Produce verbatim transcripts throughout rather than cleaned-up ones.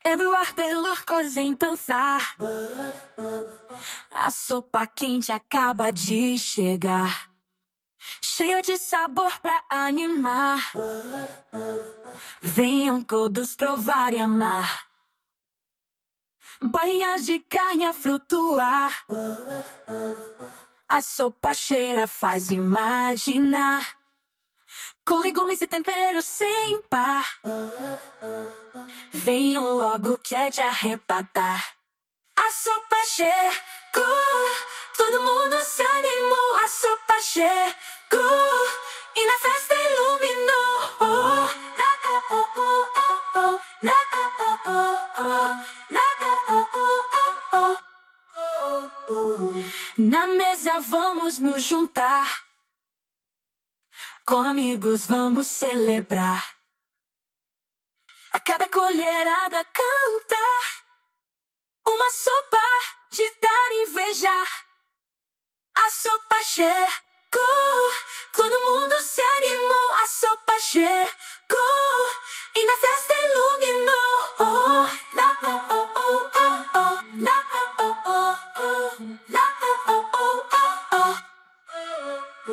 É voar pelo cor sem pensar. A sopa quente acaba de chegar, cheia de sabor pra animar. Venham todos provar e amar. Banhas de carne a flutuar. A sopa cheira faz imaginar, com legumes e temperos sem par. Venham logo que é de arrebatar. A sopa chegou, todo mundo se animou. A sopa chegou e na festa iluminou. Oh, na, oh, oh, oh, oh, oh, na, oh, oh, oh, oh, na, oh, oh, oh, oh, oh. Na mesa vamos nos juntar, com amigos vamos celebrar. A cada colherada cantar, uma sopa de dar invejar. A sopa chegou, todo mundo se animou. A sopa chegou e na festa iluminou. Oh, na, oh, oh, oh, oh, oh, na, oh, oh, oh, oh, na, oh, oh, oh, oh, oh. Oh,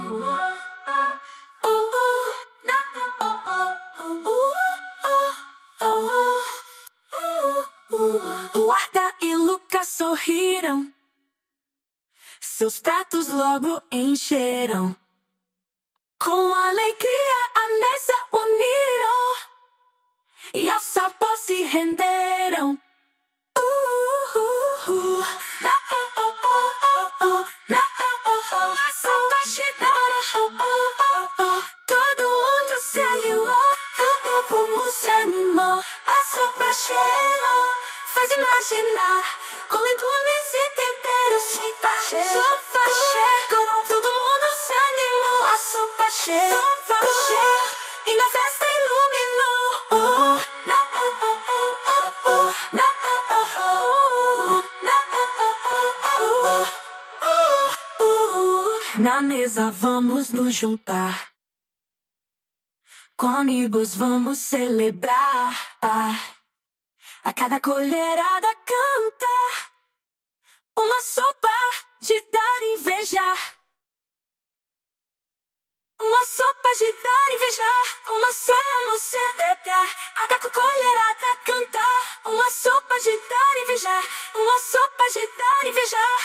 oh, na, oh, oh, oh, oh, oh, oh. Guarda e Lucas sorriram, seus pratos logo encheram. Com alegria a mesa uniram e ao sabor se renderam. Uh, uh, uh. Na, oh, oh, oh, oh, oh. Na, oh, oh, oh. A sopa chegou. Oh, oh, oh, oh. Todo mundo se animou. Oh, oh, como se animou. A sopa chegou, faz imaginar, com legumes e temperos sem par. Sopa chegou, todo mundo se animou. A sopa chegou, sopa chegou e na festa iluminou. Oh, na, oh, oh, oh, oh, oh. Na, oh, oh, oh, oh. Na, oh, oh, oh, oh, oh. Na mesa vamos nos juntar, com amigos vamos celebrar. A cada colherada cantar, uma sopa de dar invejar. Uma sopa de dar invejar, uma sopa vamos celebrar. A cada colherada cantar, uma sopa de dar invejar. Uma sopa de dar invejar.